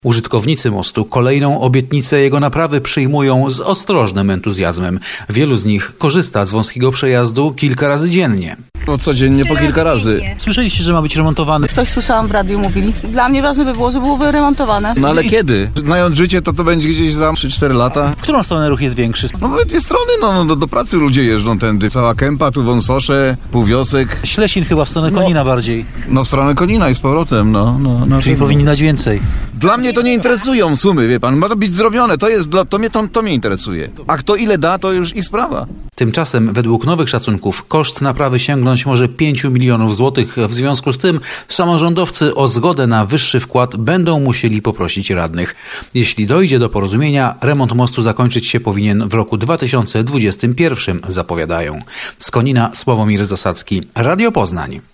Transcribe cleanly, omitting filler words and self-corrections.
Użytkownicy mostu kolejną obietnicę jego naprawy przyjmują z ostrożnym entuzjazmem. Wielu z nich korzysta z wąskiego przejazdu kilka razy dziennie. No codziennie po kilka razy. Słyszeliście, że ma być remontowany? Coś słyszałam w radiu, mówili. Dla mnie ważne by było, żeby było wyremontowane. No ale kiedy? Znając życie, to będzie gdzieś za 3-4 lata. W którą stronę ruch jest większy? No we dwie strony, do pracy ludzie jeżdżą tędy. Cała Kępa, tu Wąsosze, Półwiosek. Ślesin chyba w stronę Konina bardziej. No w stronę Konina i z powrotem, Czyli powinni dać więcej. Dla mnie to nie interesują sumy, wie pan. Ma to być zrobione, to mnie interesuje. A kto ile da, to już ich sprawa. Tymczasem według nowych szacunków koszt naprawy sięgnąć może 5 milionów złotych. W związku z tym samorządowcy o zgodę na wyższy wkład będą musieli poprosić radnych. Jeśli dojdzie do porozumienia, remont mostu zakończyć się powinien w roku 2021, zapowiadają. Z Konina Sławomir Zasadzki, Radio Poznań.